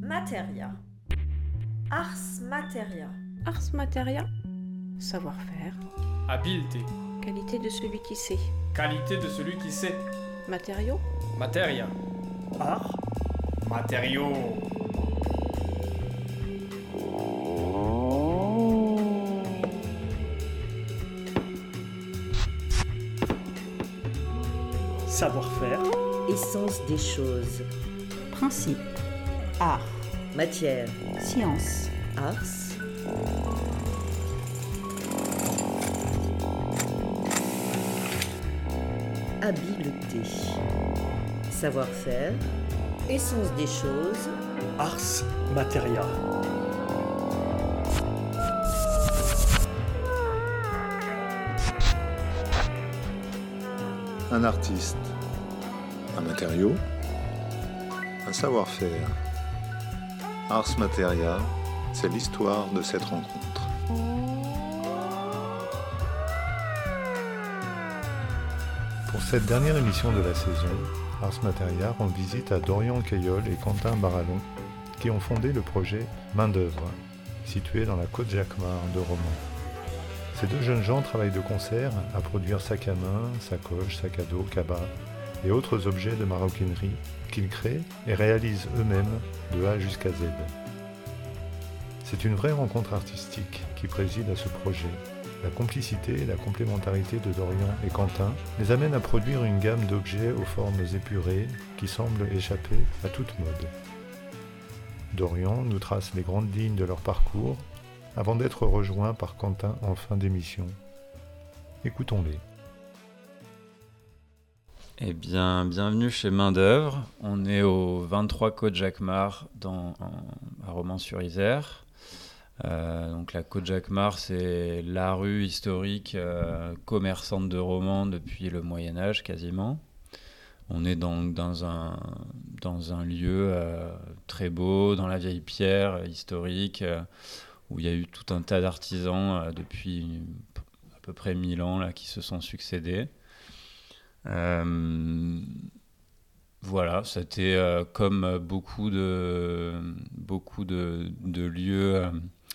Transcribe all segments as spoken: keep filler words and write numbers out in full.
Materia. Ars materia. Ars materia, savoir-faire. Habileté. Qualité de celui qui sait. Qualité de celui qui sait. Matériaux. Materia. Art. Matériaux. Savoir-faire. Essence des choses. Principe. Art. Matière. Science. Ars. Habileté. Savoir-faire. Essence des choses. Ars materia. Un artiste, un matériau, un savoir-faire. Ars materia, c'est l'histoire de cette rencontre. Pour cette dernière émission de la saison, Ars materia rend visite à Dorian Caillol et Quentin Barallon, qui ont fondé le projet Main d'œuvre, situé dans la côte Jacquemart de Romans. Ces deux jeunes gens travaillent de concert à produire sacs à main, sacoches, sacs à dos, cabas et autres objets de maroquinerie qu'ils créent et réalisent eux-mêmes de A jusqu'à Z. C'est une vraie rencontre artistique qui préside à ce projet. La complicité et la complémentarité de Dorian et Quentin les amènent à produire une gamme d'objets aux formes épurées qui semblent échapper à toute mode. Dorian nous trace les grandes lignes de leur parcours avant d'être rejoint par Quentin en fin d'émission. Écoutons-les. Eh bien, bienvenue chez Main d'œuvre. On est au vingt-trois Côte Jacquemart dans, en, à Romans-sur-Isère. Euh, donc la Côte Jacquemart, c'est la rue historique euh, commerçante de Romans depuis le Moyen-Âge quasiment. On est donc dans un, dans un lieu euh, très beau, dans la vieille pierre euh, historique, euh, où il y a eu tout un tas d'artisans euh, depuis une, à peu près mille ans là, qui se sont succédés. Euh, voilà, c'était euh, comme beaucoup de, beaucoup de, de lieux, euh,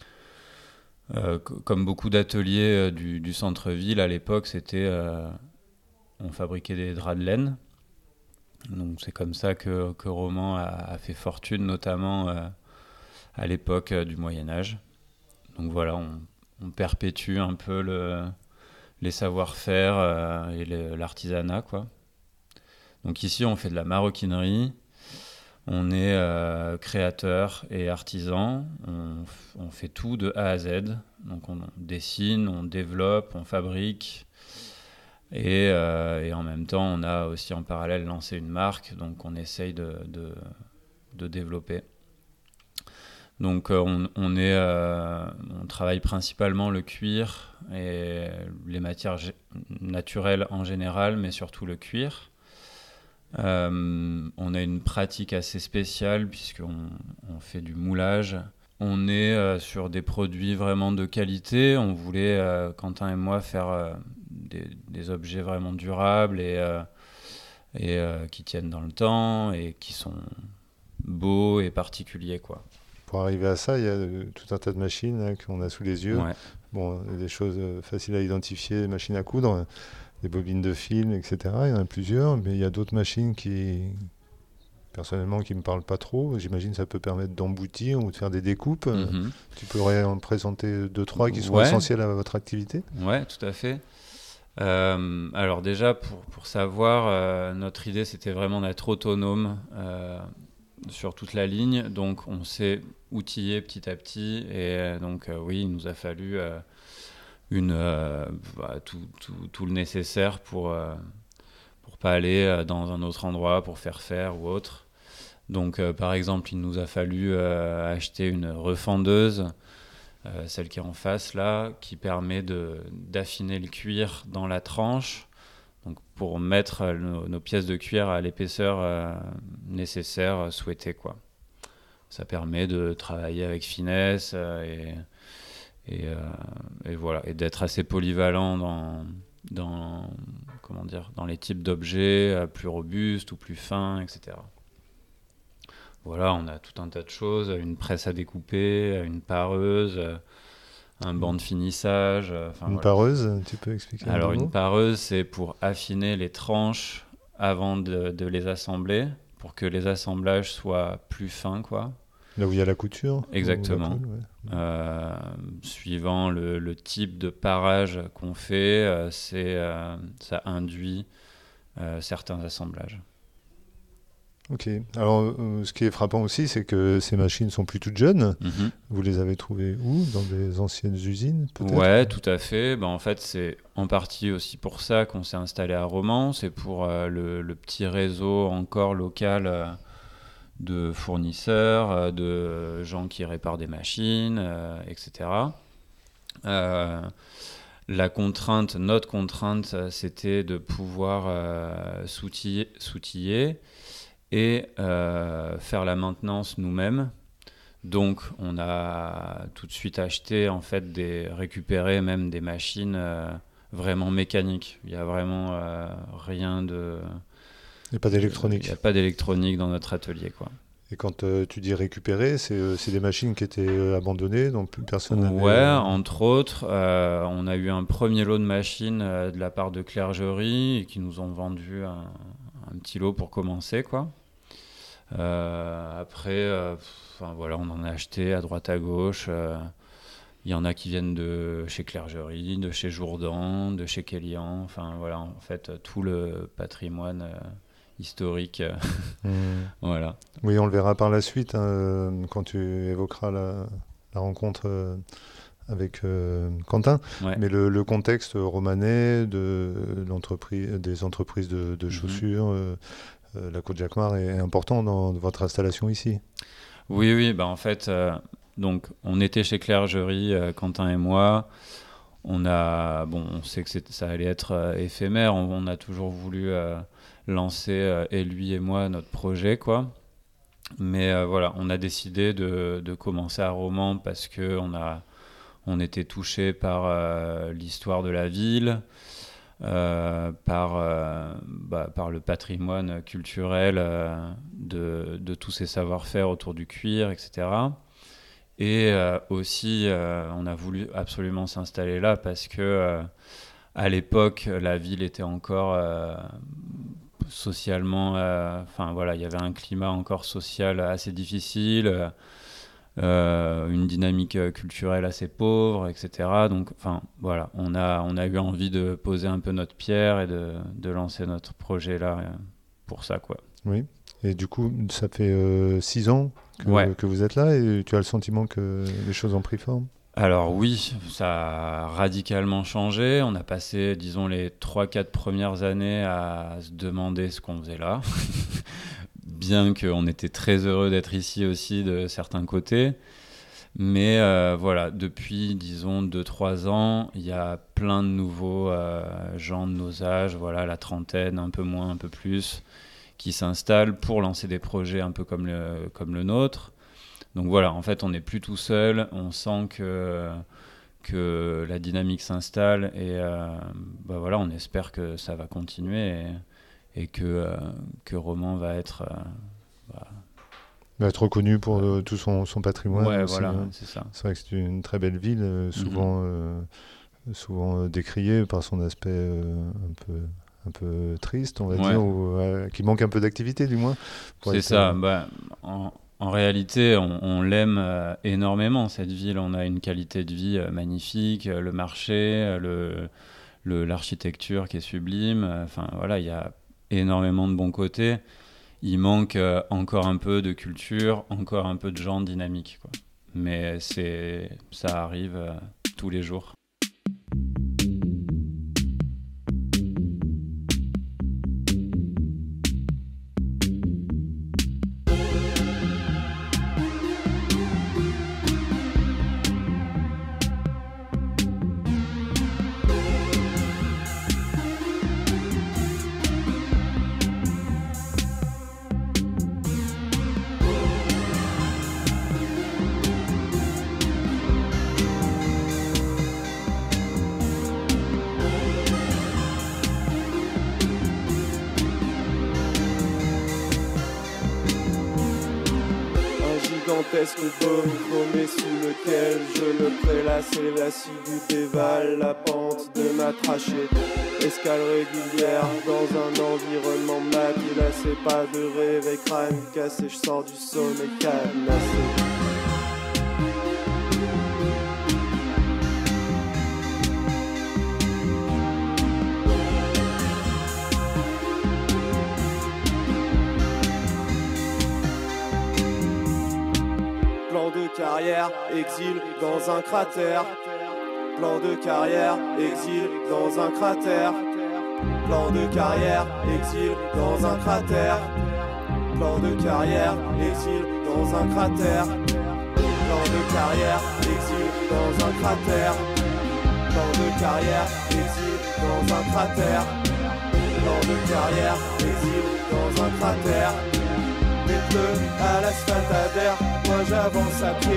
euh, comme beaucoup d'ateliers euh, du, du centre-ville à l'époque, c'était, euh, on fabriquait des draps de laine. Donc c'est comme ça que, que Romans a, a fait fortune, notamment euh, à l'époque euh, du Moyen-Âge. Donc voilà, on, on perpétue un peu le, les savoir-faire euh, et le, l'artisanat, quoi. Donc ici, on fait de la maroquinerie, on est euh, créateur et artisan, on, on fait tout de A à Z. Donc on, on dessine, on développe, on fabrique, et, euh, et en même temps, on a aussi en parallèle lancé une marque, donc on essaye de, de, de développer. Donc euh, on, on, est, euh, on travaille principalement le cuir et les matières g- naturelles en général, mais surtout le cuir. Euh, on a une pratique assez spéciale puisqu'on on fait du moulage. On est euh, sur des produits vraiment de qualité. On voulait, euh, Quentin et moi, faire euh, des, des objets vraiment durables et, euh, et euh, qui tiennent dans le temps et qui sont beaux et particuliers, quoi. Pour arriver à ça, il y a tout un tas de machines hein, qu'on a sous les yeux. Ouais. Bon, des choses faciles à identifier, machines à coudre, des bobines de fil, et cetera. Il y en a plusieurs, mais il y a d'autres machines qui, personnellement, qui ne me parlent pas trop. J'imagine que ça peut permettre d'emboutir ou de faire des découpes. Mm-hmm. Tu pourrais en présenter deux, trois qui sont ouais. essentiels à votre activité ? Ouais, tout à fait. Euh, alors déjà, pour, pour savoir, euh, notre idée, c'était vraiment d'être autonome euh, sur toute la ligne. Donc, on s'est outillé petit à petit. Et euh, donc, euh, oui, il nous a fallu euh, une, euh, bah, tout, tout, tout le nécessaire pour euh, pour pas aller euh, dans un autre endroit pour faire faire ou autre. Donc, euh, par exemple, il nous a fallu euh, acheter une refendeuse, euh, celle qui est en face là, qui permet de, d'affiner le cuir dans la tranche, donc pour mettre euh, nos, nos pièces de cuir à l'épaisseur euh, nécessaire, euh, souhaitée, quoi. Ça permet de travailler avec finesse euh, et Et, euh, et voilà, et d'être assez polyvalent dans, dans, comment dire, dans les types d'objets euh, plus robustes ou plus fins, et cetera. voilà, on a tout un tas de choses, une presse à découper, une pareuse, un banc de finissage. Enfin, une voilà. pareuse, tu peux expliquer? Alors un une mot pareuse, c'est pour affiner les tranches avant de, de les assembler, pour que les assemblages soient plus fins, quoi. Là où il y a la couture? Exactement. La colle, ouais. Euh, suivant le, le type de parage qu'on fait, euh, c'est, euh, ça induit euh, certains assemblages. Ok. Alors, euh, ce qui est frappant aussi, c'est que ces machines sont plus toutes jeunes. Mm-hmm. Vous les avez trouvées où? Dans des anciennes usines, peut-être? Ouais, tout à fait. Ben, en fait, c'est en partie aussi pour ça qu'on s'est installé à Romans. C'est pour euh, le, le petit réseau encore local euh, de fournisseurs, euh, de gens qui réparent des machines, euh, et cetera. Euh, la contrainte, notre contrainte, c'était de pouvoir euh, s'outiller, s'outiller et euh, faire la maintenance nous-mêmes. Donc, on a tout de suite acheté, en fait, des, récupéré même des machines euh, vraiment mécaniques. Il n'y a vraiment euh, rien de... Il n'y a pas d'électronique. Il n'y a pas d'électronique dans notre atelier, quoi. Et quand euh, tu dis récupérer, c'est, euh, c'est des machines qui étaient euh, abandonnées, donc plus personne n'avait... Ouais, euh... entre autres, euh, on a eu un premier lot de machines euh, de la part de Clergerie et qui nous ont vendu un, un petit lot pour commencer, quoi. Euh, après, euh, enfin, voilà, on en a acheté à droite à gauche. Il euh, y en a qui viennent de chez Clergerie, de chez Jourdan, de chez Kélian. Enfin, voilà, en fait, tout le patrimoine euh, historique. Mmh. Voilà. Oui, on le verra par la suite, hein, quand tu évoqueras la, la rencontre euh, avec euh, Quentin. Ouais. Mais le, le contexte romanais de l'entreprise, des entreprises de, de chaussures, mmh. euh, euh, la Côte-Jacquemart est important dans votre installation ici. Oui, oui, bah en fait, euh, donc on était chez Clergerie, euh, Quentin et moi. On a, bon, on sait que c'est, ça allait être euh, éphémère. On, on a toujours voulu euh, lancer euh, et lui et moi notre projet, quoi. Mais euh, voilà, on a décidé de, de commencer à Romans parce que on a, on était touché par euh, l'histoire de la ville. Euh, par, euh, bah, par le patrimoine culturel euh, de, de tous ces savoir-faire autour du cuir, et cetera. Et euh, aussi, euh, on a voulu absolument s'installer là parce que euh, à l'époque, la ville était encore euh, socialement... Enfin, euh, voilà, il y avait un climat encore social assez difficile. Euh, une dynamique culturelle assez pauvre, et cetera. Donc, enfin, voilà, on a, on a eu envie de poser un peu notre pierre et de, de lancer notre projet là euh, pour ça, quoi. Oui, et du coup, ça fait euh, six ans que, ouais. que vous êtes là et tu as le sentiment que les choses ont pris forme? Alors oui, ça a radicalement changé. On a passé, disons, les trois quatre premières années à se demander ce qu'on faisait là. Bien qu'on était très heureux d'être ici aussi de certains côtés. Mais euh, voilà, depuis, disons, deux trois ans, il y a plein de nouveaux euh, gens de nos âges, voilà, la trentaine, un peu moins, un peu plus, qui s'installent pour lancer des projets un peu comme le, comme le nôtre. Donc voilà, en fait, on n'est plus tout seul, on sent que, que la dynamique s'installe et euh, bah voilà, on espère que ça va continuer. Et, et que, euh, que Romans va être... Euh, bah... va être reconnu pour euh, tout son, son patrimoine. Ouais, aussi, voilà, hein. c'est ça. C'est vrai que c'est une très belle ville, euh, souvent, mm-hmm. euh, souvent euh, décriée par son aspect euh, un, peu, un peu triste, on va ouais. dire, ou euh, qui manque un peu d'activité, du moins. C'est être, ça. Euh... Bah, en, en réalité, on, on l'aime euh, énormément, cette ville. On a une qualité de vie euh, magnifique, euh, le marché, euh, le, le, l'architecture qui est sublime. Enfin, euh, voilà, il y a énormément de bons côtés. Il manque euh, encore un peu de culture, encore un peu de gens dynamiques, quoi. Mais c'est, ça arrive euh, tous les jours. gigantesque dôme chromé sous lequel je me prélasse et l'assidu dévale la pente de ma trachée. Escale régulière dans un environnement mat où là c'est pas de rêve et crâne cassé, je sors du sommeil cadenassé. Plan de carrière, exil dans un cratère. Plan de carrière, exil dans un cratère. Plan de carrière, exil dans un cratère. Plan de carrière, exil dans un cratère. Plan de carrière, exil dans un cratère. Plan de carrière, exil dans un cratère. Plan de carrière, exil dans un cratère. Mets-le à l'asphalte adhère, moi j'avance à pied.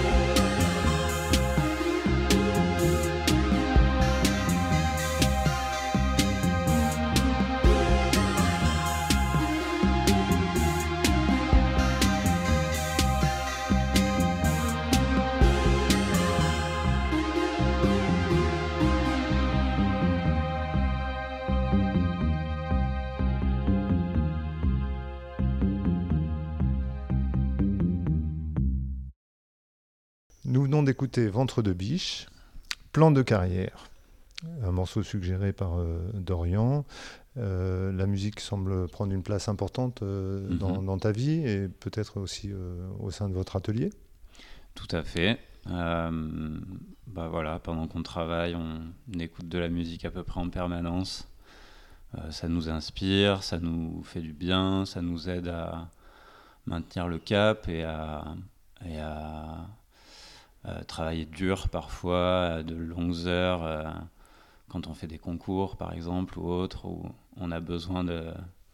Nous venons d'écouter Ventre de biche, Plan de carrière, un morceau suggéré par euh, Dorian. Euh, la musique semble prendre une place importante euh, mm-hmm. dans, dans ta vie et peut-être aussi euh, au sein de votre atelier. Tout à fait. Euh, bah voilà, pendant qu'on travaille, on écoute de la musique à peu près en permanence. Euh, ça nous inspire, ça nous fait du bien, ça nous aide à maintenir le cap et à... Et à Euh, travailler dur parfois, de longues heures, euh, quand on fait des concours par exemple ou autre, où on a besoin de,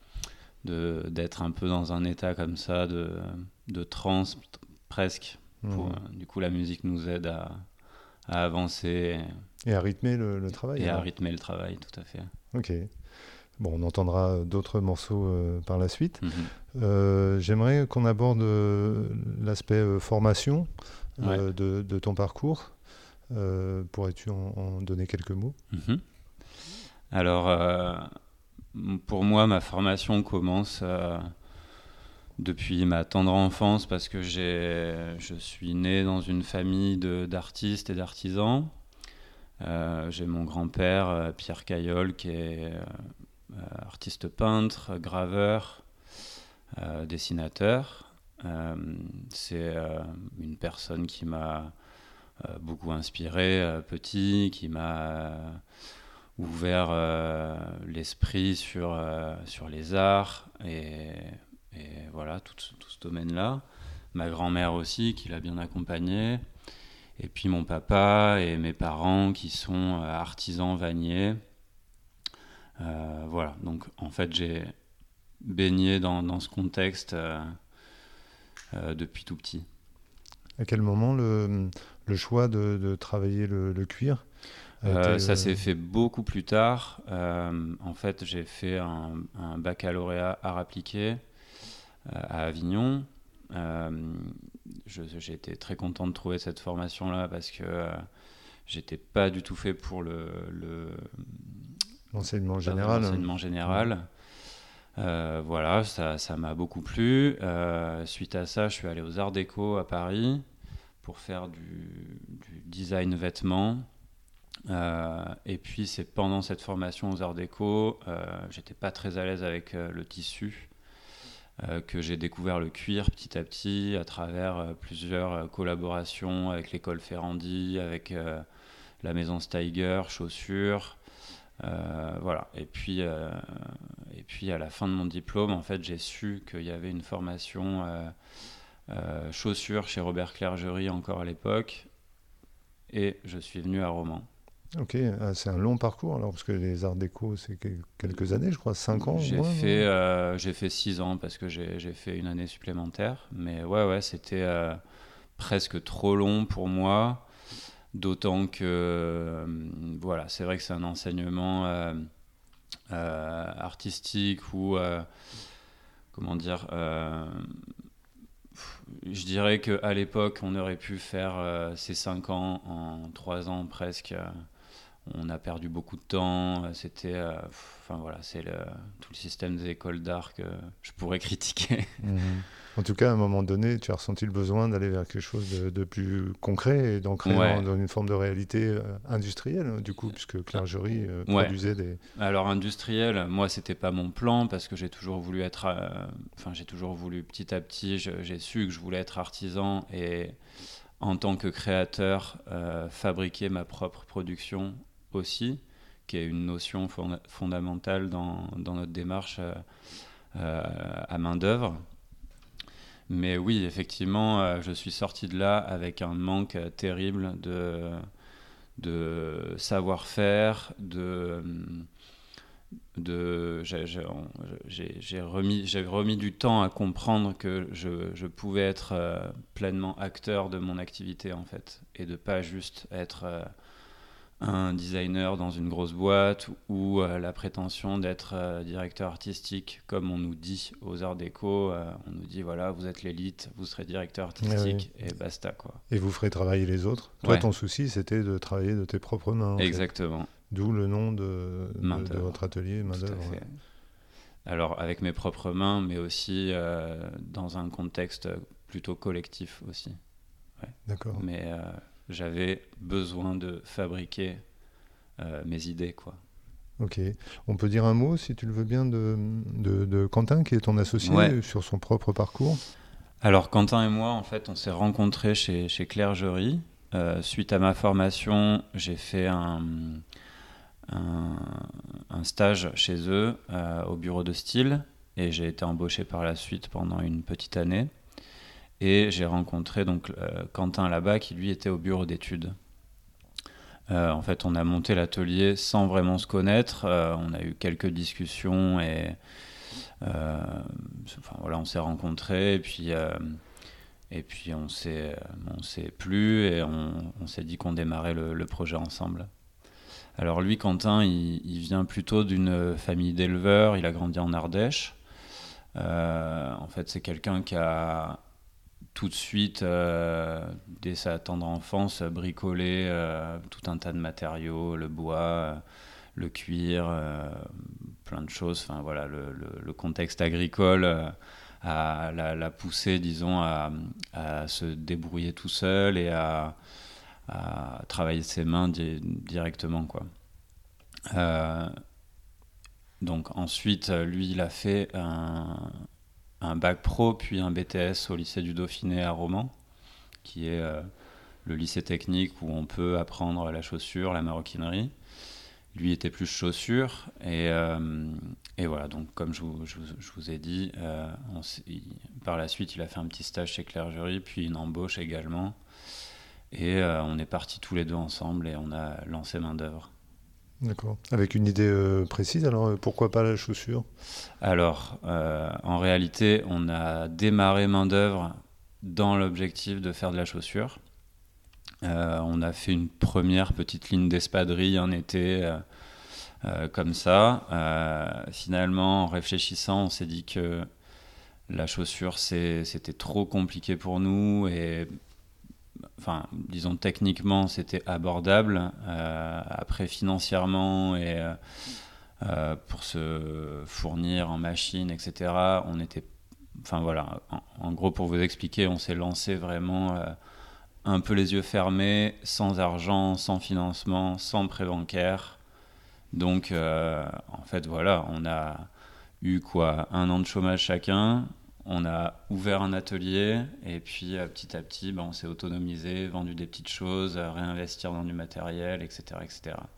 de, d'être un peu dans un état comme ça, de, de transe t- presque. Pour, mmh. euh, du coup la musique nous aide à, à avancer. Et à rythmer le, le travail. Et alors. à rythmer le travail, tout à fait. Ok. Bon, on entendra d'autres morceaux euh, par la suite. Mmh. Euh, j'aimerais qu'on aborde euh, l'aspect euh, formation. Ouais. Euh, de, de ton parcours. Euh, pourrais-tu en, en donner quelques mots ? Mmh. Alors, euh, pour moi, ma formation commence euh, depuis ma tendre enfance parce que j'ai, je suis né dans une famille de, d'artistes et d'artisans. Euh, j'ai mon grand-père, euh, Pierre Caillol, qui est euh, artiste peintre, graveur, euh, dessinateur. Euh, c'est euh, une personne qui m'a euh, beaucoup inspiré euh, petit, qui m'a euh, ouvert euh, l'esprit sur, euh, sur les arts et, et voilà, tout, tout ce domaine-là. Ma grand-mère aussi, qui l'a bien accompagné. Et puis mon papa et mes parents qui sont euh, artisans vanniers. Euh, voilà, donc en fait j'ai baigné dans, dans ce contexte euh, Euh, depuis tout petit. À quel moment le, le choix de, de travailler le, le cuir a euh, été, Ça euh... s'est fait beaucoup plus tard. Euh, en fait, j'ai fait un, un baccalauréat art appliqué euh, à Avignon. Euh, je, j'ai été très content de trouver cette formation-là parce que euh, j'étais pas du tout fait pour le, le l'enseignement général. L'enseignement général. Mmh. Euh, voilà, ça, ça m'a beaucoup plu. Euh, suite à ça, je suis allé aux Arts Déco à Paris pour faire du, du design vêtements. Euh, et puis, c'est pendant cette formation aux Arts Déco, euh, j'étais pas très à l'aise avec euh, le tissu, euh, que j'ai découvert le cuir petit à petit à travers euh, plusieurs euh, collaborations avec l'école Ferrandi, avec euh, la maison Steiger, chaussures. Euh, voilà. Et puis, euh, et puis à la fin de mon diplôme, en fait, j'ai su qu'il y avait une formation euh, euh, chaussures chez Robert Clergerie encore à l'époque, et je suis venu à Romans. Ok, ah, c'est un long parcours alors, parce que les arts déco, c'est quelques années, je crois, cinq ans. J'ai moins, fait, euh, j'ai fait six ans parce que j'ai, j'ai fait une année supplémentaire, mais ouais, ouais, c'était euh, presque trop long pour moi. D'autant que, euh, voilà, c'est vrai que c'est un enseignement euh, euh, artistique où, euh, comment dire, euh, je dirais qu'à l'époque, on aurait pu faire euh, ces cinq ans en trois ans presque. Euh, on a perdu beaucoup de temps. Euh, c'était, euh, enfin voilà, c'est le, tout le système des écoles d'art que je pourrais critiquer. Mmh. En tout cas, à un moment donné, tu as ressenti le besoin d'aller vers quelque chose de, de plus concret et d'ancrer Ouais. dans, dans une forme de réalité euh, industrielle, du coup, puisque Clergerie euh, Ouais. produisait des... Alors industriel, moi c'était pas mon plan parce que j'ai toujours voulu être, euh, enfin j'ai toujours voulu petit à petit, je- j'ai su que je voulais être artisan et en tant que créateur euh, fabriquer ma propre production aussi, qui est une notion fonda- fondamentale dans, dans notre démarche euh, euh, à main d'œuvre. Mais oui, effectivement, euh, je suis sorti de là avec un manque euh, terrible de, de savoir-faire, de, de, j'ai, j'ai, j'ai, j'ai remis, j'ai remis du temps à comprendre que je, je pouvais être euh, pleinement acteur de mon activité, en fait, et de pas juste être euh, un designer dans une grosse boîte ou euh, la prétention d'être euh, directeur artistique, comme on nous dit aux Arts Déco. Euh, on nous dit, voilà, vous êtes l'élite, vous serez directeur artistique, Ah oui. et basta, quoi. Et vous ferez travailler les autres. Toi, Ouais. ton souci, c'était de travailler de tes propres mains. en fait. Exactement. D'où le nom de, Main de, de d'œuvre. votre atelier, Main Tout à d'œuvre. fait. Alors, avec mes propres mains, mais aussi euh, dans un contexte plutôt collectif aussi. Ouais. D'accord. Mais euh, j'avais besoin de fabriquer euh, mes idées, quoi. Ok. On peut dire un mot, si tu le veux bien, de, de, de Quentin, qui est ton associé, Ouais. sur son propre parcours. Alors, Quentin et moi, en fait, on s'est rencontrés chez, chez Clergerie. Euh, suite à ma formation, j'ai fait un, un, un stage chez eux euh, au bureau de style et j'ai été embauché par la suite pendant une petite année. Et j'ai rencontré donc euh, Quentin là-bas qui lui était au bureau d'études. Euh, en fait, on a monté l'atelier sans vraiment se connaître. Euh, on a eu quelques discussions et euh, enfin, voilà, on s'est rencontrés et puis euh, et puis on s'est on s'est plu et on, on s'est dit qu'on démarrait le, le projet ensemble. Alors lui, Quentin, il, il vient plutôt d'une famille d'éleveurs. Il a grandi en Ardèche. Euh, en fait, c'est quelqu'un qui a tout de suite, euh, dès sa tendre enfance, bricolé euh, tout un tas de matériaux, le bois, euh, le cuir, euh, plein de choses. Enfin voilà, le, le, le contexte agricole euh, a, l'a, l'a poussé, disons, à, à se débrouiller tout seul et à, à travailler ses mains di- directement, quoi. Euh, donc ensuite, lui, il a fait un un bac pro, puis un B T S au lycée du Dauphiné à Romans, qui est euh, le lycée technique où on peut apprendre la chaussure, la maroquinerie. Lui était plus chaussure, et, euh, et voilà, donc comme je vous, je vous, je vous ai dit, euh, on il, par la suite il a fait un petit stage chez Clergerie, puis une embauche également, et euh, on est partis tous les deux ensemble et on a lancé Main d'œuvre. D'accord. Avec une idée euh, précise, alors euh, pourquoi pas la chaussure ? Alors, euh, en réalité, on a démarré Main d'œuvre dans l'objectif de faire de la chaussure. Euh, on a fait une première petite ligne d'espadrilles un été, euh, euh, comme ça. Euh, finalement, en réfléchissant, on s'est dit que la chaussure, c'est, c'était trop compliqué pour nous et... Enfin, disons techniquement, c'était abordable. Euh, après, financièrement et euh, euh, pour se fournir en machines, et cetera, on était. Enfin voilà. En, en gros, pour vous expliquer, on s'est lancé vraiment euh, un peu les yeux fermés, sans argent, sans financement, sans prêt bancaire. Donc, euh, en fait, voilà, on a eu quoi, un an de chômage chacun. On a ouvert un atelier et puis euh, petit à petit, bah, on s'est autonomisé, vendu des petites choses, euh, réinvestir dans du matériel, et cetera, et cetera.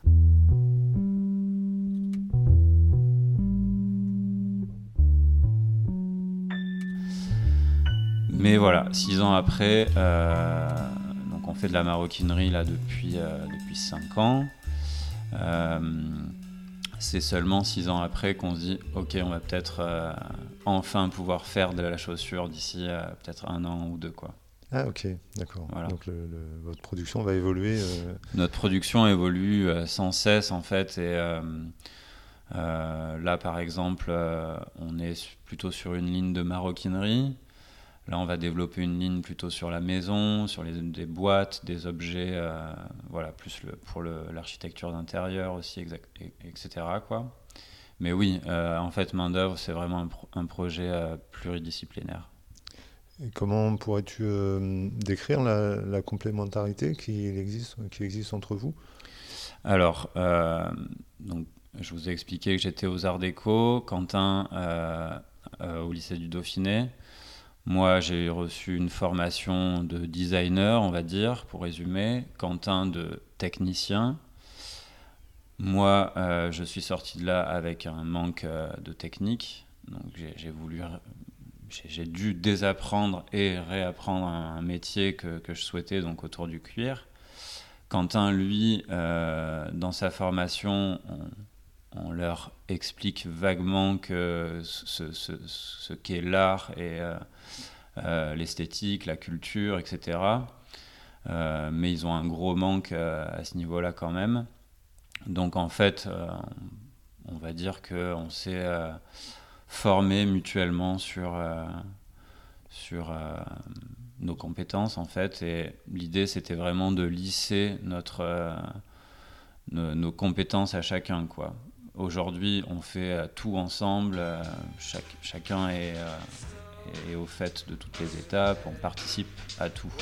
Mais voilà, six ans après, euh, donc on fait de la maroquinerie là depuis euh, depuis cinq ans. Euh, C'est seulement six ans après qu'on se dit « Ok, on va peut-être euh, enfin pouvoir faire de la chaussure d'ici euh, peut-être un an ou deux. » quoi. Ah ok, d'accord. Voilà. Donc le, le, votre production va évoluer euh... Notre production évolue euh, sans cesse en fait. Et euh, euh, là par exemple, euh, on est plutôt sur une ligne de maroquinerie. Là, on va développer une ligne plutôt sur la maison, sur les, des boîtes, des objets, euh, voilà, plus le, pour le, l'architecture d'intérieur aussi, exact, et, etc. quoi. Mais oui, euh, en fait, Main d'œuvre, c'est vraiment un, pro- un projet euh, pluridisciplinaire. Et comment pourrais-tu euh, décrire la, la complémentarité qui existe, qui existe entre vous ? Alors, euh, donc, je vous ai expliqué que j'étais aux Arts Déco, Quentin euh, euh, au lycée du Dauphiné. Moi, j'ai reçu une formation de designer, on va dire, pour résumer. Quentin de technicien. Moi, euh, je suis sorti de là avec un manque euh, de technique. Donc, j'ai, j'ai voulu, j'ai, j'ai dû désapprendre et réapprendre un, un métier que, que je souhaitais, donc autour du cuir. Quentin, lui, euh, dans sa formation, on, on leur explique vaguement que ce, ce, ce qu'est l'art et euh, euh, l'esthétique, la culture, et cetera. Euh, mais ils ont un gros manque euh, à ce niveau-là quand même. Donc en fait, euh, on va dire qu'on s'est euh, formés mutuellement sur, euh, sur euh, nos compétences en fait. Et l'idée, c'était vraiment de lisser notre, euh, nos, nos compétences à chacun, quoi. Aujourd'hui, on fait euh, tout ensemble. Euh, chaque, chacun est, euh, est au fait de toutes les étapes. On participe à tout.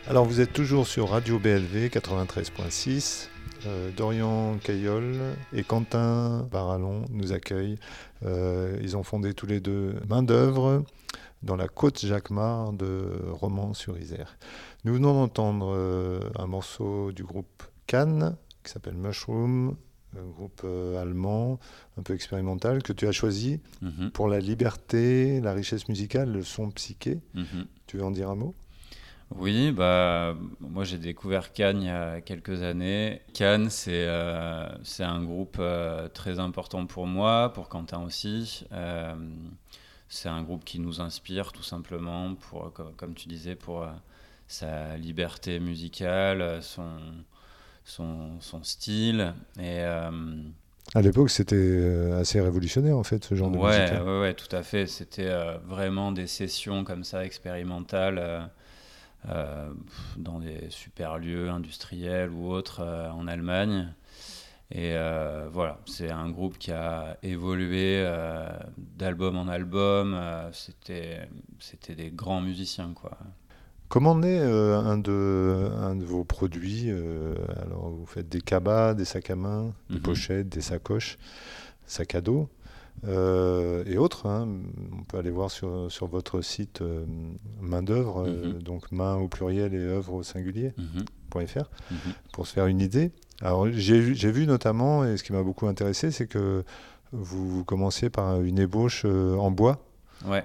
Alors vous êtes toujours sur Radio B L V quatre-vingt-treize virgule six. Euh, Dorian Caillol et Quentin Barallon nous accueillent. Euh, ils ont fondé tous les deux Main d'œuvre dans la côte Jacquemart de Romans-sur-Isère. Nous venons d'entendre euh, un morceau du groupe Cannes qui s'appelle Mushroom, un groupe euh, allemand un peu expérimental que tu as choisi mm-hmm. pour la liberté, la richesse musicale, le son psyché. Mm-hmm. Tu veux en dire un mot ? Oui, bah, moi j'ai découvert Cannes il y a quelques années. Cannes, c'est, euh, c'est un groupe euh, très important pour moi, pour Quentin aussi. Euh, c'est un groupe qui nous inspire tout simplement, pour, comme, comme tu disais, pour euh, sa liberté musicale, son, son, son style. Et, euh, à l'époque, c'était assez révolutionnaire en fait, ce genre de ouais, musique. Ouais, ouais, tout à fait. C'était euh, vraiment des sessions comme ça, expérimentales. Euh, Euh, dans des super lieux industriels ou autres euh, en Allemagne. Et euh, voilà, c'est un groupe qui a évolué euh, d'album en album. Euh, c'était, c'était des grands musiciens, quoi. Comment naît euh, un, de, un de vos produits euh, alors, vous faites des cabas, des sacs à main, des mm-hmm. pochettes, des sacoches, sacs à dos. Euh, et autres, hein. On peut aller voir sur, sur votre site euh, Main d'œuvre, mm-hmm. euh, donc main au pluriel et œuvre au singulier, mm-hmm. .fr, mm-hmm. pour se faire une idée. Alors j'ai, j'ai vu notamment, et ce qui m'a beaucoup intéressé, c'est que vous, vous commenciez par une ébauche euh, en bois. Ouais.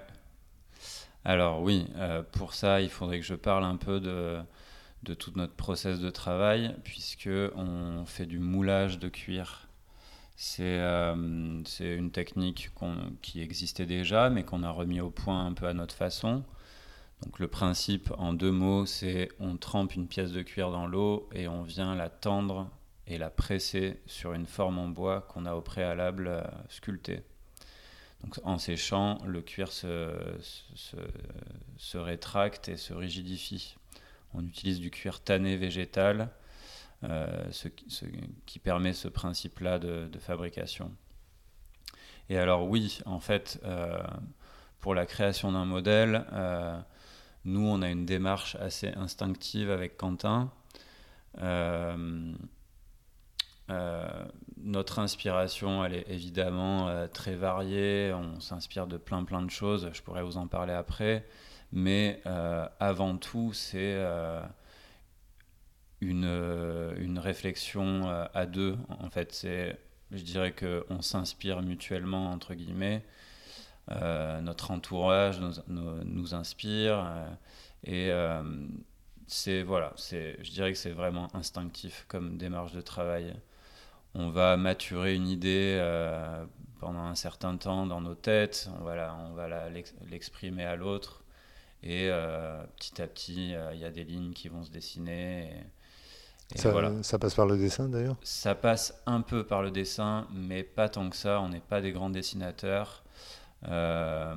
Alors oui, euh, pour ça, il faudrait que je parle un peu de, de tout notre process de travail, puisqu'on fait du moulage de cuir. C'est, euh, c'est une technique qu'on, qui existait déjà, mais qu'on a remis au point un peu à notre façon. Donc le principe, en deux mots, c'est on trempe une pièce de cuir dans l'eau et on vient la tendre et la presser sur une forme en bois qu'on a au préalable euh, sculptée. Donc en séchant, le cuir se, se, se rétracte et se rigidifie. On utilise du cuir tanné végétal, Euh, ce, ce qui permet ce principe-là de, de fabrication. Et alors oui, en fait, euh, pour la création d'un modèle, euh, nous, on a une démarche assez instinctive avec Quentin. Euh, euh, notre inspiration, elle est évidemment euh, très variée. On s'inspire de plein plein de choses. Je pourrais vous en parler après. Mais euh, avant tout, c'est... Euh, Une, une réflexion à deux. En fait, c'est, je dirais qu'on s'inspire mutuellement, entre guillemets. Euh, notre entourage nous, nous, nous inspire. Euh, et euh, c'est, voilà, c'est, je dirais que c'est vraiment instinctif comme démarche de travail. On va maturer une idée euh, pendant un certain temps dans nos têtes. On va, la, on va la, l'exprimer à l'autre. Et euh, petit à petit, il euh, y a des lignes qui vont se dessiner. Et, Et ça, voilà. ça passe par le dessin d'ailleurs ? Ça passe un peu par le dessin, mais pas tant que ça. On n'est pas des grands dessinateurs. Euh,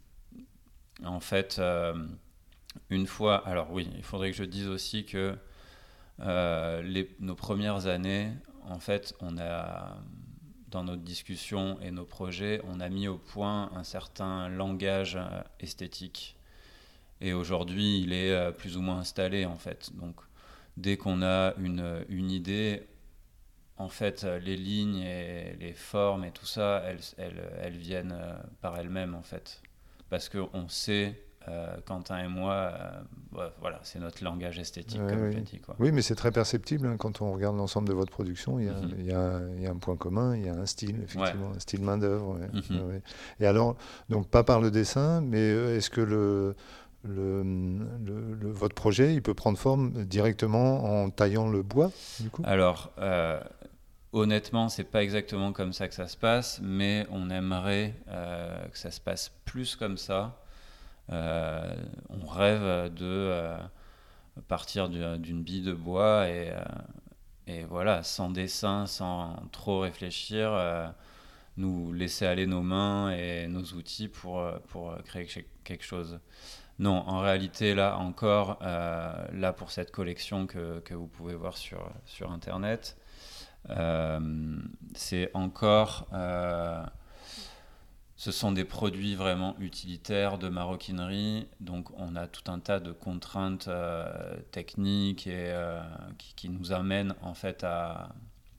en fait, euh, une fois... Alors oui, il faudrait que je dise aussi que euh, les, nos premières années, en fait, on a, dans notre discussion et nos projets, on a mis au point un certain langage euh, esthétique. Et aujourd'hui, il est euh, plus ou moins installé, en fait. Donc, dès qu'on a une, une idée, en fait, les lignes et les formes et tout ça, elles, elles, elles viennent par elles-mêmes, en fait. Parce qu'on sait, euh, Quentin et moi, euh, voilà, c'est notre langage esthétique, ouais, comme oui. je l'ai dit, quoi. Oui, mais c'est très perceptible, hein, quand on regarde l'ensemble de votre production. Il y a, Mm-hmm. il y a, il y a un point commun, il y a un style, effectivement, ouais. un style main d'œuvre. Ouais, mm-hmm. ouais. Et alors, donc pas par le dessin, mais est-ce que le... Le, le, le, votre projet, il peut prendre forme directement en taillant le bois, du coup ? Alors, euh, honnêtement, c'est pas exactement comme ça que ça se passe, mais on aimerait euh, que ça se passe plus comme ça. Euh, on rêve de euh, partir du, d'une bille de bois et, euh, et voilà, sans dessin, sans trop réfléchir, euh, nous laisser aller nos mains et nos outils pour, pour créer quelque chose. Non, en réalité, là encore, euh, là pour cette collection que, que vous pouvez voir sur, sur Internet, euh, c'est encore euh, ce sont des produits vraiment utilitaires de maroquinerie, donc on a tout un tas de contraintes euh, techniques et, euh, qui, qui nous amènent en fait à,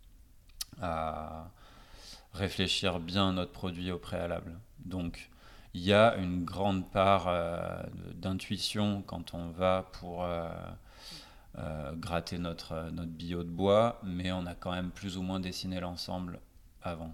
à réfléchir bien notre produit au préalable. Donc il y a une grande part euh, d'intuition quand on va pour euh, euh, gratter notre, notre billot de bois, mais on a quand même plus ou moins dessiné l'ensemble avant.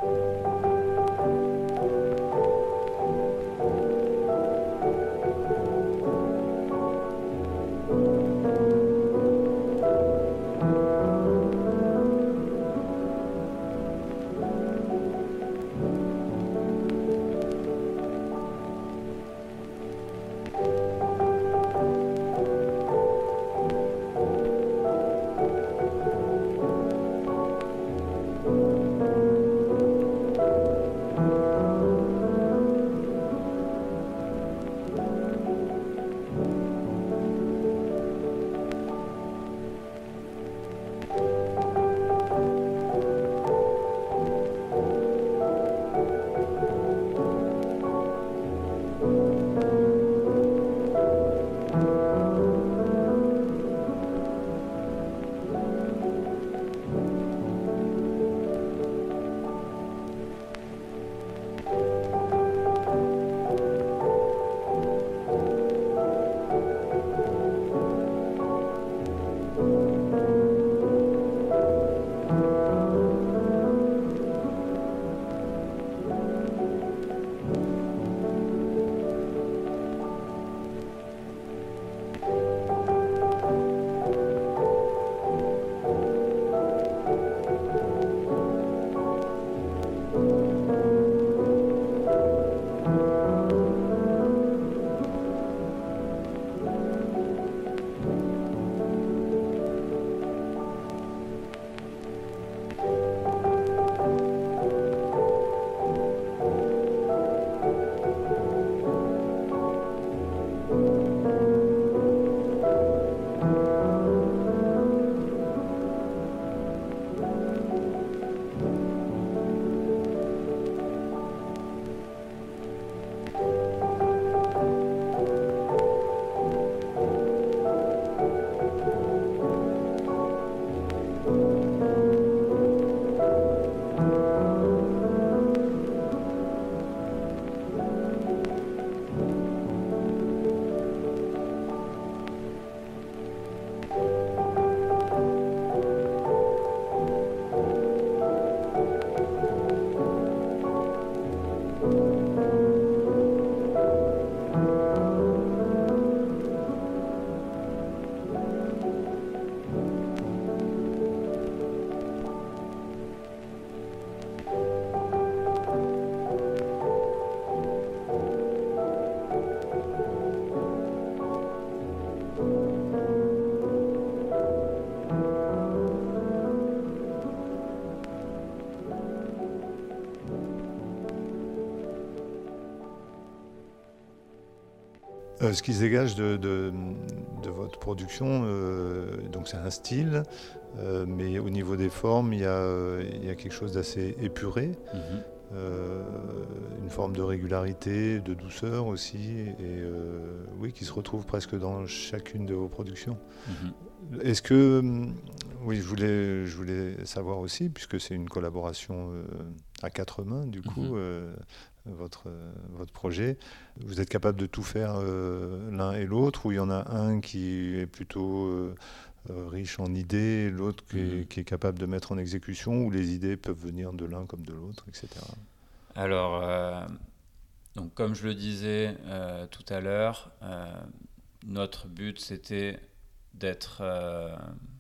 Euh, ce qui se dégage de, de, de votre production, euh, donc c'est un style, euh, mais au niveau des formes, il y a, il y a quelque chose d'assez épuré, Mmh. euh, une forme de régularité, de douceur aussi, et euh, oui, qui se retrouve presque dans chacune de vos productions. Mmh. Est-ce que, oui, je voulais, je voulais savoir aussi, puisque c'est une collaboration euh, à quatre mains, du coup, Mmh. euh, votre, votre projet, vous êtes capable de tout faire euh, l'un et l'autre, ou il y en a un qui est plutôt euh, euh, riche en idées, l'autre qui, Mmh. est, qui est capable de mettre en exécution, où les idées peuvent venir de l'un comme de l'autre, et cetera. Alors, euh, donc comme je le disais euh, tout à l'heure, euh, notre but c'était d'être euh,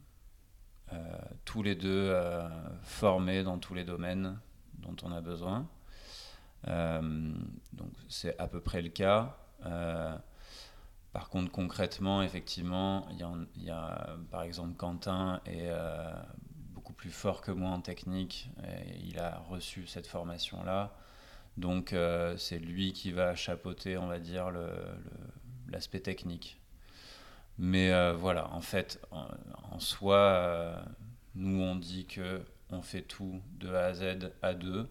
euh, tous les deux euh, formés dans tous les domaines dont on a besoin. Euh, donc c'est à peu près le cas. Euh, par contre, concrètement, effectivement, il y, y a par exemple Quentin est euh, beaucoup plus fort que moi en technique et il a reçu cette formation-là. Donc euh, c'est lui qui va chapeauter, on va dire, le, le, l'aspect technique. Mais euh, voilà, en fait, en, en soi, euh, nous on dit que on fait tout de A à Z à deux.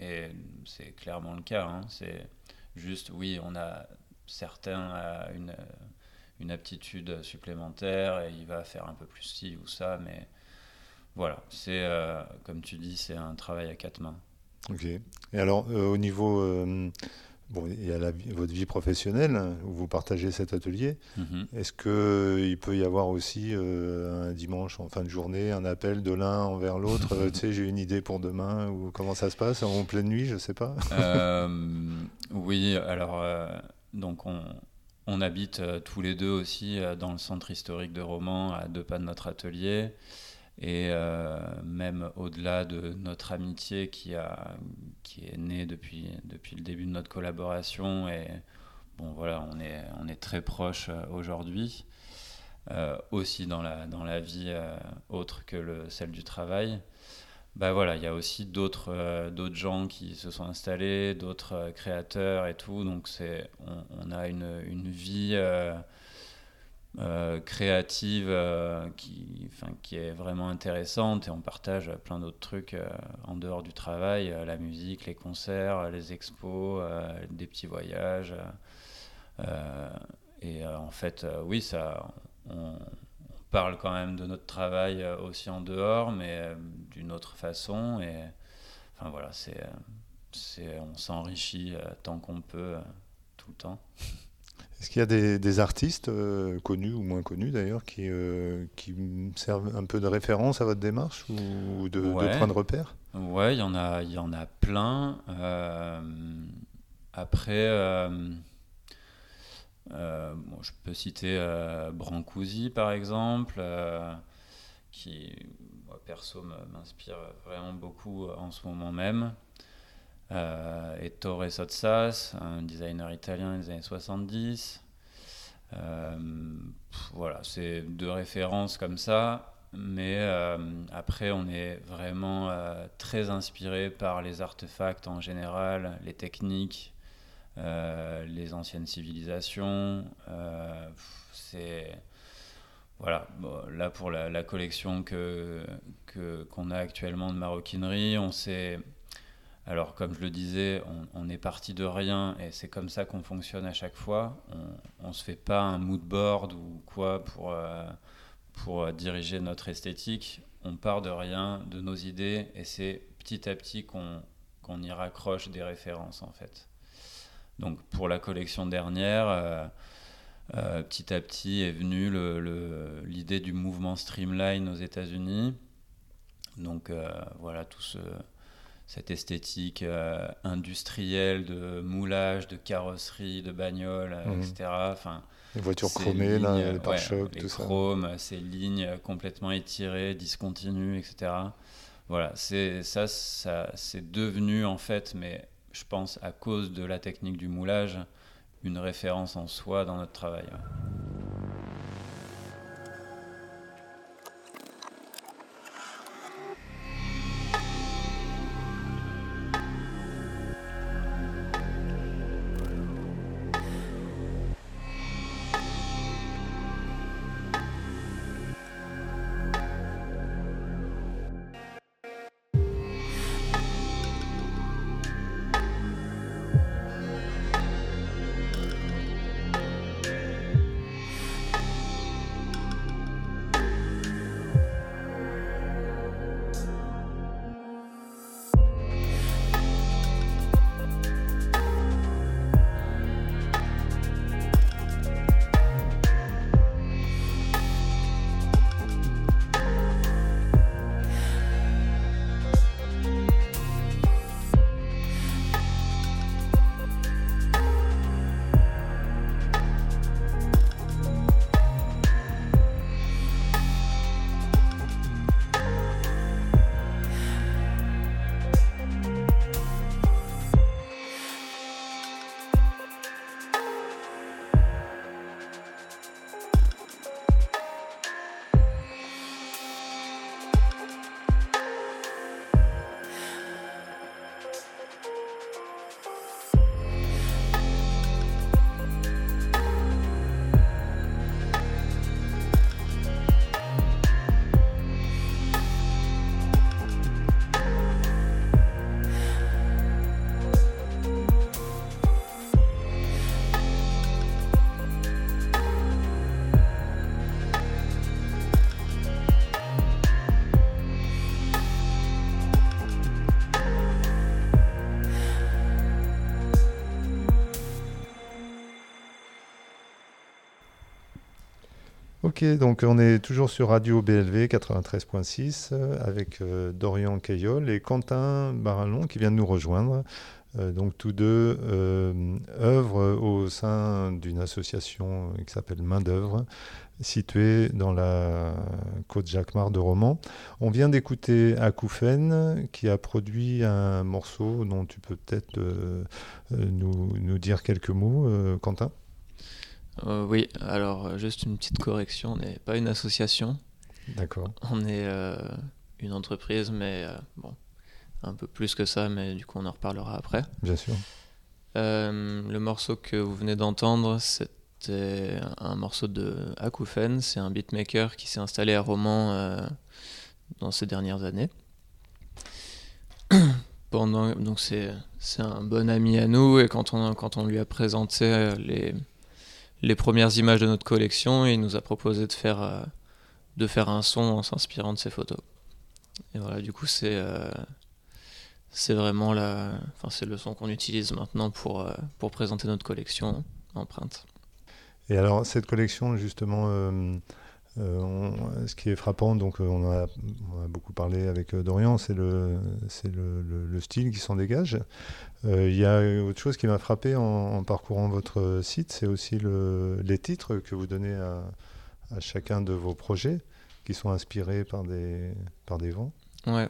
Et c'est clairement le cas. Hein. C'est juste, oui, on a certains euh, une, une aptitude supplémentaire et il va faire un peu plus ci ou ça, mais voilà, c'est, euh, comme tu dis, c'est un travail à quatre mains. Ok. Et alors, euh, au niveau... Euh, bon, il y a la, votre vie professionnelle, où vous partagez cet atelier. Mm-hmm. Est-ce qu'il peut y avoir aussi euh, un dimanche, en fin de journée, un appel de l'un envers l'autre euh, tu sais, j'ai une idée pour demain, ou comment ça se passe, en pleine nuit, je ne sais pas. euh, Oui, alors, euh, donc on... On habite euh, tous les deux aussi euh, dans le centre historique de Romans, à deux pas de notre atelier. Et euh, même au-delà de notre amitié qui, a, qui est née depuis, depuis le début de notre collaboration. Et bon, voilà, on est, on est très proches euh, aujourd'hui, euh, aussi dans la, dans la vie euh, autre que le, celle du travail. Bah voilà, il y a aussi d'autres, euh, d'autres gens qui se sont installés, d'autres euh, créateurs et tout, donc c'est, on, on a une, une vie euh, euh, créative euh, qui, enfin, qui est vraiment intéressante et on partage plein d'autres trucs euh, en dehors du travail, euh, la musique, les concerts, les expos, euh, des petits voyages. Euh, et euh, en fait, euh, oui, ça... On, parle quand même de notre travail aussi en dehors, mais d'une autre façon. Et enfin voilà, c'est, c'est, on s'enrichit tant qu'on peut, tout le temps. Est-ce qu'il y a des, des artistes euh, connus ou moins connus d'ailleurs qui, euh, qui servent un peu de référence à votre démarche ou de, ouais. de point de repère ? Ouais, il y en a, il y en a plein. Euh, après. Euh, Euh, bon, je peux citer euh, Brancusi par exemple, euh, qui moi, perso m'inspire vraiment beaucoup en ce moment même, euh, et Torre Sottsass, un designer italien des années soixante-dix. Euh, pff, voilà, c'est deux références comme ça, mais euh, après on est vraiment euh, très inspiré par les artefacts en général, les techniques. Euh, les anciennes civilisations, euh, c'est voilà. Bon, là pour la, la collection que, que qu'on a actuellement de maroquinerie, on s'est alors comme je le disais, on, on est parti de rien et c'est comme ça qu'on fonctionne à chaque fois. On, on se fait pas un mood board ou quoi pour euh, pour diriger notre esthétique. On part de rien, de nos idées et c'est petit à petit qu'on qu'on y raccroche des références en fait. Donc pour la collection dernière, euh, euh, petit à petit est venue le, le, l'idée du mouvement Streamline aux États-Unis. Donc euh, voilà, tout ce, cette esthétique euh, industrielle de moulage, de carrosserie, de bagnole, mmh. et cetera. Enfin, les voitures chromées, lignes, là, les pare-chocs, ouais, tout les ça. Les chromes, ces lignes complètement étirées, discontinues, et cetera. Voilà, c'est, ça, ça, c'est devenu en fait, mais je pense à cause de la technique du moulage, une référence en soi dans notre travail. Ouais. Ok, donc on est toujours sur Radio B L V quatre-vingt-treize point six euh, avec euh, Dorian Cayolle et Quentin Barallon qui vient de nous rejoindre. Euh, donc tous deux euh, œuvrent au sein d'une association qui s'appelle Main d'œuvre, située dans la côte Jacquemart de Romans. On vient d'écouter Acouphène qui a produit un morceau dont tu peux peut-être euh, nous, nous dire quelques mots, euh, Quentin. Euh, oui, alors juste une petite correction, on n'est pas une association. D'accord. On est euh, une entreprise, mais euh, bon, un peu plus que ça, mais du coup on en reparlera après. Bien sûr. Euh, le morceau que vous venez d'entendre, c'était un morceau de Acouphène, c'est un beatmaker qui s'est installé à Romans euh, dans ces dernières années. Pendant, donc c'est, c'est un bon ami à nous, et quand on, quand on lui a présenté les... les premières images de notre collection, il nous a proposé de faire, euh, de faire un son en s'inspirant de ses photos. Et voilà, du coup, c'est, euh, c'est vraiment la, enfin, c'est le son qu'on utilise maintenant pour, euh, pour présenter notre collection Empreinte. Et alors, cette collection, justement, euh, euh, on, ce qui est frappant, donc on en a, on a beaucoup parlé avec Dorian, c'est le, c'est le, le, le style qui s'en dégage. Il euh, y a autre chose qui m'a frappé en, en parcourant votre site, c'est aussi le, les titres que vous donnez à, à chacun de vos projets, qui sont inspirés par des, par des vents. Ouais.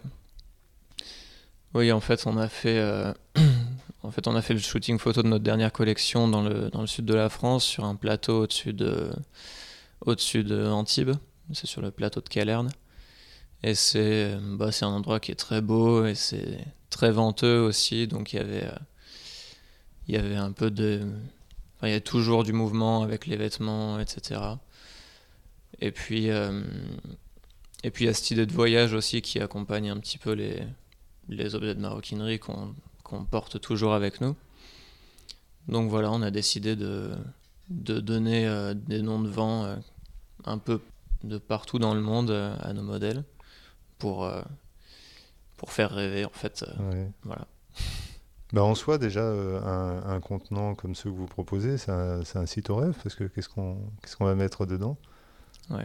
Oui, en fait, on a fait, euh, en fait, on a fait le shooting photo de notre dernière collection dans le, dans le sud de la France, sur un plateau au-dessus de, au-dessus de Antibes. C'est sur le plateau de Calerne. Et c'est, bah, c'est un endroit qui est très beau et c'est très venteux aussi, donc il y avait, euh, il y avait un peu de... Enfin, il y a toujours du mouvement avec les vêtements, et cetera. Et puis, euh, et puis il y a cette idée de voyage aussi qui accompagne un petit peu les, les objets de maroquinerie qu'on, qu'on porte toujours avec nous. Donc voilà, on a décidé de, de donner euh, des noms de vents euh, un peu de partout dans le monde euh, à nos modèles pour, euh, pour faire rêver en fait. Euh, ouais. Voilà. Bah en soi, déjà, euh, un, un contenant comme ceux que vous proposez, c'est un, c'est un site au rêve, parce que qu'est-ce qu'on, qu'est-ce qu'on va mettre dedans ? Ouais.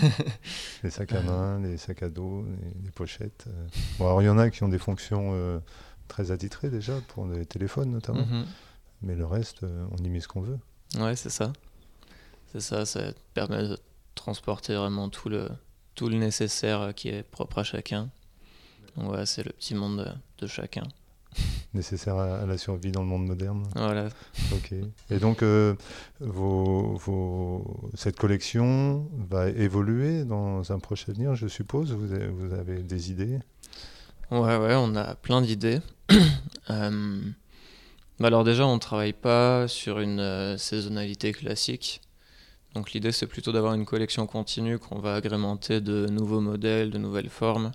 Les sacs à main, les sacs à dos, les, les pochettes. Euh. Bon, alors il y en a qui ont des fonctions euh, très attitrées déjà, pour les téléphones notamment, Mm-hmm. mais le reste, euh, on y met ce qu'on veut. Ouais, c'est ça. C'est ça, ça permet de transporter vraiment tout le, tout le nécessaire qui est propre à chacun. Donc ouais, c'est le petit monde de, de chacun. Nécessaire à, à la survie dans le monde moderne. Voilà. Ok. Et donc, euh, vos, vos, cette collection va évoluer dans un prochain avenir, je suppose. Vous avez, vous avez des idées ? Ouais, ouais, on a plein d'idées. euh, bah alors déjà, on ne travaille pas sur une euh, saisonnalité classique. Donc l'idée, c'est plutôt d'avoir une collection continue qu'on va agrémenter de nouveaux modèles, de nouvelles formes,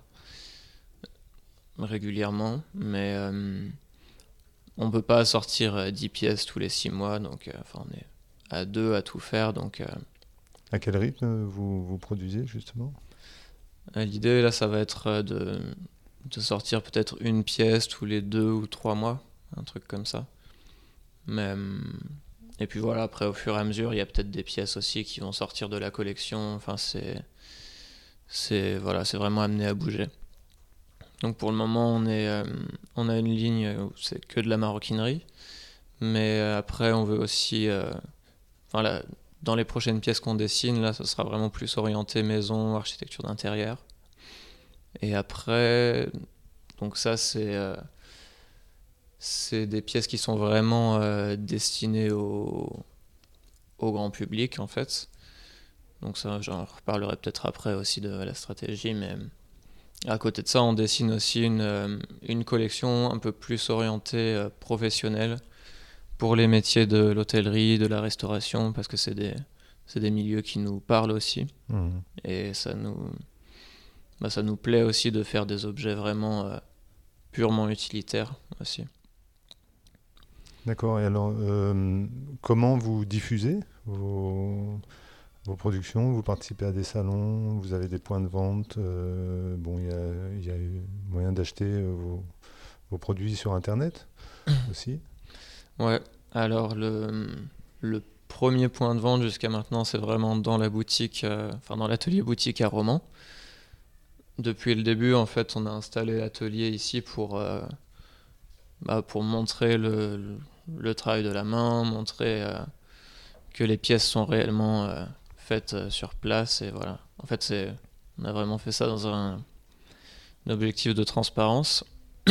régulièrement. Mais euh, on ne peut pas sortir dix pièces tous les six mois. Donc euh, enfin, on est à deux à tout faire. Donc, euh, à quel rythme vous, vous produisez, justement ? L'idée, là, ça va être de, de sortir peut-être une pièce tous les deux ou trois mois. Un truc comme ça. Mais... Et puis voilà, après au fur et à mesure, il y a peut-être des pièces aussi qui vont sortir de la collection. Enfin, c'est, c'est, voilà, c'est vraiment amené à bouger. Donc pour le moment, on, est, euh, on a une ligne où c'est que de la maroquinerie. Mais après, on veut aussi... Euh, enfin, là, dans les prochaines pièces qu'on dessine, là, ça sera vraiment plus orienté maison, architecture d'intérieur. Et après... Donc ça, c'est... Euh, C'est des pièces qui sont vraiment euh, destinées au, au grand public, en fait. Donc ça, j'en reparlerai peut-être après aussi de la stratégie, mais à côté de ça, on dessine aussi une, une collection un peu plus orientée euh, professionnelle pour les métiers de l'hôtellerie, de la restauration, parce que c'est des, c'est des milieux qui nous parlent aussi. Mmh. Et ça nous, bah, ça nous plaît aussi de faire des objets vraiment euh, purement utilitaires aussi. D'accord. Et alors, euh, comment vous diffusez vos, vos productions ? Vous participez à des salons ? Vous avez des points de vente ? euh, Bon, il y a, y a moyen d'acheter vos, vos produits sur Internet aussi ? Ouais. Alors, le, le premier point de vente jusqu'à maintenant, c'est vraiment dans la boutique, euh, enfin dans l'atelier boutique à Romans. Depuis le début, en fait, on a installé l'atelier ici pour, euh, bah, pour montrer le, le, le travail de la main, montrer euh, que les pièces sont réellement euh, faites euh, sur place. Et voilà. En fait, c'est, on a vraiment fait ça dans un, un objectif de transparence.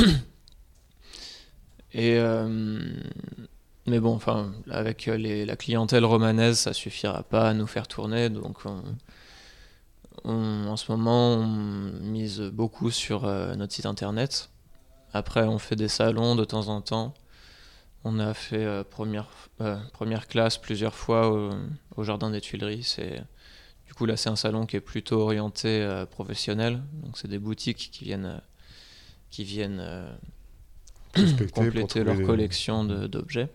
Et euh, mais bon, enfin, avec les, la clientèle romanaise, ça suffira pas à nous faire tourner. Donc, on, on, en ce moment, on mise beaucoup sur euh, notre site internet. Après, on fait des salons de temps en temps. On a fait euh, première, euh, première classe plusieurs fois au, au Jardin des Tuileries. C'est, du coup, là, c'est un salon qui est plutôt orienté euh, professionnel. Donc, c'est des boutiques qui viennent, euh, qui viennent euh, compléter leur les... collection de, d'objets.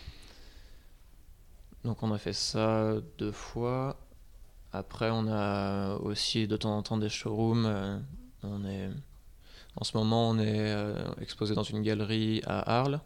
Donc, on a fait ça deux fois. Après, on a aussi de temps en temps des showrooms. Euh, on est, en ce moment, on est euh, exposé dans une galerie à Arles.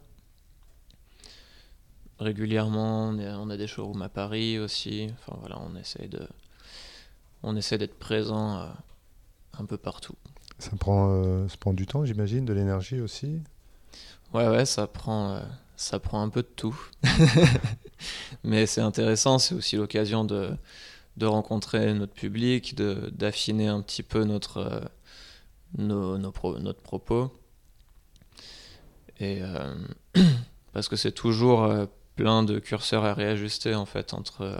Régulièrement, on, est, on a des showrooms à Paris aussi. Enfin voilà, on essaie de, on essaie d'être présent euh, un peu partout. Ça prend, euh, ça prend du temps, j'imagine, de l'énergie aussi. Ouais, ouais, ça prend, euh, ça prend un peu de tout. Mais c'est intéressant, c'est aussi l'occasion de, de rencontrer notre public, de, d'affiner un petit peu notre, euh, nos, nos pro, notre propos. Et euh, parce que c'est toujours euh, plein de curseurs à réajuster en fait entre, euh,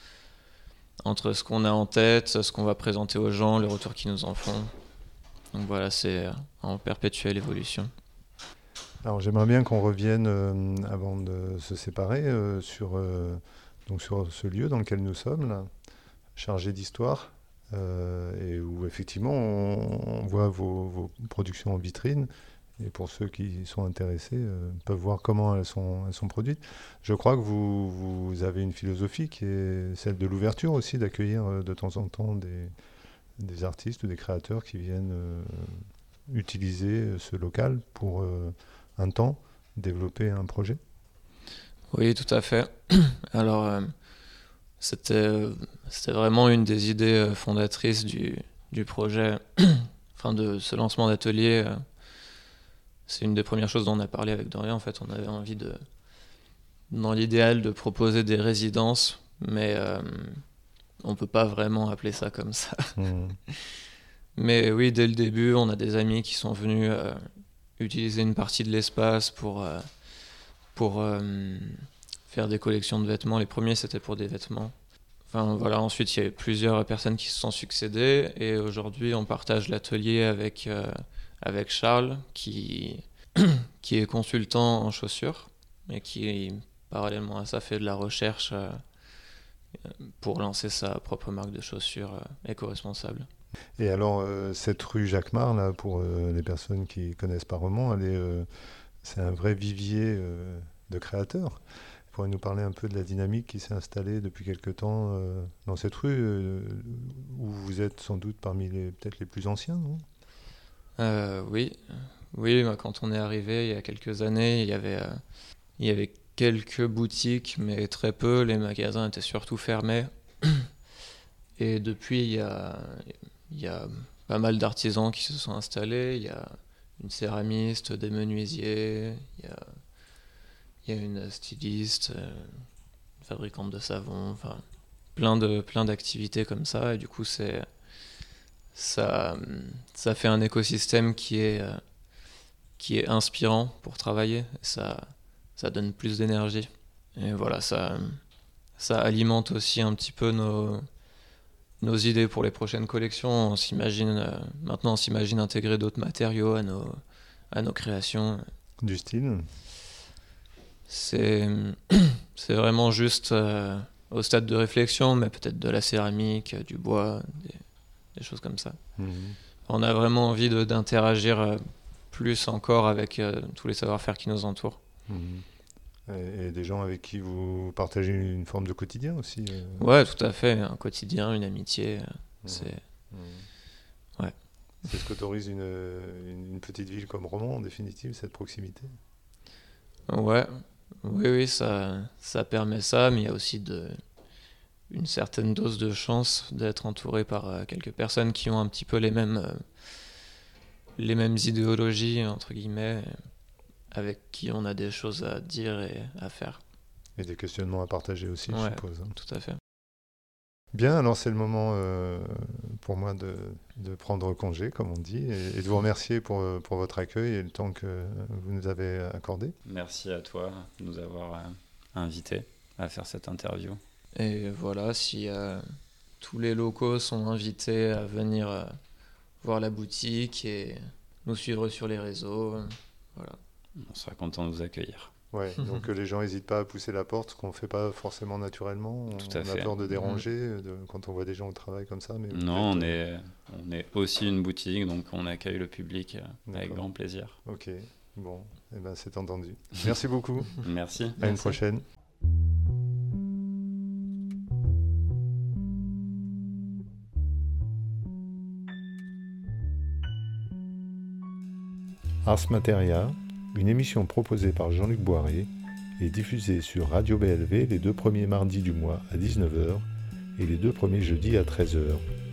entre ce qu'on a en tête, ce qu'on va présenter aux gens, les retours qu'ils nous en font. Donc voilà, c'est en perpétuelle évolution. Alors j'aimerais bien qu'on revienne, euh, avant de se séparer, euh, sur, euh, donc sur ce lieu dans lequel nous sommes, là, chargé d'histoire, euh, et où effectivement on, on voit vos, vos productions en vitrine. Et pour ceux qui sont intéressés, euh, peuvent voir comment elles sont, elles sont produites. Je crois que vous, vous avez une philosophie qui est celle de l'ouverture aussi, d'accueillir euh, de temps en temps des, des artistes ou des créateurs qui viennent euh, utiliser ce local pour euh, un temps développer un projet. Oui, tout à fait. Alors, euh, c'était, euh, c'était vraiment une des idées fondatrices du, du projet, enfin de ce lancement d'atelier. Euh, C'est une des premières choses dont on a parlé avec Dorian. En fait, on avait envie de, dans l'idéal, de proposer des résidences, mais euh, on peut pas vraiment appeler ça comme ça. Mmh. Mais oui, dès le début, on a des amis qui sont venus euh, utiliser une partie de l'espace pour, euh, pour euh, faire des collections de vêtements. Les premiers, c'était pour des vêtements. Enfin, voilà. Ensuite, il y a eu plusieurs personnes qui se sont succédées, et aujourd'hui, on partage l'atelier avec... Euh, avec Charles, qui, qui est consultant en chaussures, et qui, parallèlement à ça, fait de la recherche euh, pour lancer sa propre marque de chaussures euh, éco-responsable. Et alors, euh, cette rue Jacquemart, là, pour euh, les personnes qui ne connaissent pas Romans, elle est, euh, c'est un vrai vivier euh, de créateurs. Vous pourriez nous parler un peu de la dynamique qui s'est installée depuis quelque temps euh, dans cette rue, euh, où vous êtes sans doute parmi les, peut-être les plus anciens, non ? Euh, oui, oui. Quand on est arrivé il y a quelques années, il y avait, euh, il y avait quelques boutiques, mais très peu. Les magasins étaient surtout fermés. Et depuis, il y a, il y a pas mal d'artisans qui se sont installés. Il y a une céramiste, des menuisiers, il y a, il y a une styliste, euh, une fabricante de savon, enfin plein de plein d'activités comme ça. Et du coup, c'est Ça, ça fait un écosystème qui est, euh, qui est inspirant pour travailler. Ça, ça donne plus d'énergie. Et voilà, ça, ça alimente aussi un petit peu nos, nos idées pour les prochaines collections. On s'imagine, euh, maintenant, on s'imagine intégrer d'autres matériaux à nos, à nos créations. Du style ? C'est, c'est vraiment juste euh, au stade de réflexion, mais peut-être de la céramique, du bois, des, des choses comme ça. Mmh. On a vraiment envie de, d'interagir euh, plus encore avec euh, tous les savoir-faire qui nous entourent. Mmh. Et, et des gens avec qui vous partagez une forme de quotidien aussi euh... Ouais, tout à fait. Un quotidien, une amitié. Euh, mmh. C'est... Mmh. Ouais. C'est ce qu'autorise une, une, une petite ville comme Romans, en définitive, cette proximité. Ouais. Oui, oui, ça, ça permet ça, mais il y a aussi de, une certaine dose de chance d'être entouré par euh, quelques personnes qui ont un petit peu les mêmes, euh, les mêmes idéologies, entre guillemets, avec qui on a des choses à dire et à faire. Et des questionnements à partager aussi, Ouais, je suppose. Hein. Tout à fait. Bien, alors c'est le moment euh, pour moi de, de prendre congé, comme on dit, et, et de vous remercier pour, pour votre accueil et le temps que vous nous avez accordé. Merci à toi de nous avoir euh, invités à faire cette interview. Et voilà, si euh, tous les locaux sont invités à venir euh, voir la boutique et nous suivre sur les réseaux, euh, voilà. On sera content de vous accueillir. Ouais, donc que les gens n'hésitent pas à pousser la porte, ce qu'on ne fait pas forcément naturellement. On, Tout à on fait. a peur de déranger de, quand on voit des gens au travail comme ça. Mais non, on est, on est aussi une boutique, donc on accueille le public euh, avec grand plaisir. Ok, bon, eh ben, c'est entendu. Merci beaucoup. Merci. À Merci. une prochaine. Ars Materia, une émission proposée par Jean-Luc Boiré et diffusée sur Radio B L V les deux premiers mardis du mois à dix-neuf heures et les deux premiers jeudis à treize heures.